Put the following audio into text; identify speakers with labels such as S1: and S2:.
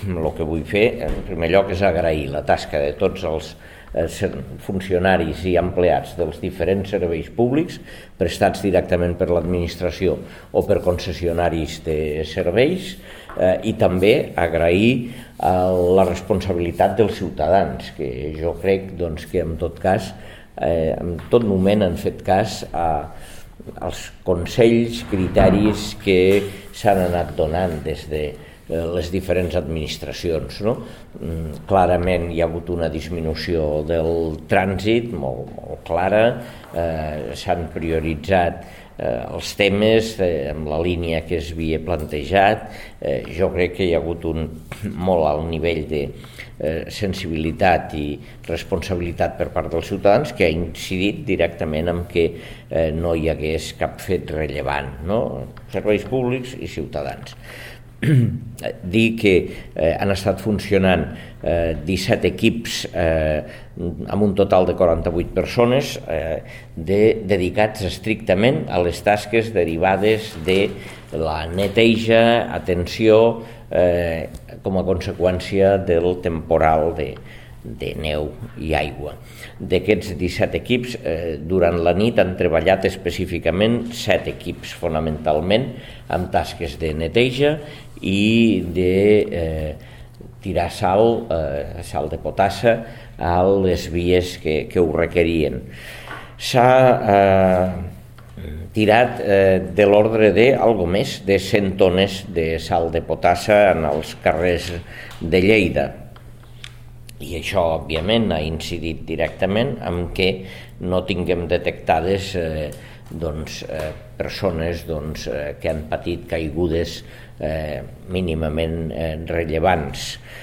S1: el que vull fer, en primer lloc, és agrair la tasca de tots els funcionaris i empleats dels diferents serveis públics prestats directament per l'administració o per concessionaris de serveis, i també agrair la responsabilitat dels ciutadans, que jo crec que en tot cas, en tot moment han fet cas als consells, criteris que s'han anat donant des de les diferents administracions. Clarament hi ha hagut una disminució del trànsit molt clara, s'han prioritzat els temes en la línia que es havia plantejat. Jo crec que hi ha hagut un molt alt nivell de sensibilitat i responsabilitat per part dels ciutadans, que ha incidit directament en que no hi hagués cap fet rellevant, serveis públics i ciutadans. Dir que han estat funcionant 17 equips amb un total de 48 persones dedicats estrictament a les tasques derivades de la neteja, atenció, com a conseqüència del temporal de neu i aigua. D'aquests 17 equips, durant la nit han treballat específicament 7 equips, fonamentalment amb tasques de neteja i de tirar sal de potassa a les vies que ho requerien. S'ha tirat de l'ordre d'algo més de 100 tones de sal de potassa en els carrers de Lleida. I això, òbviament, ha incidit directament en què no tinguem detectades persones que han patit caigudes mínimament rellevants.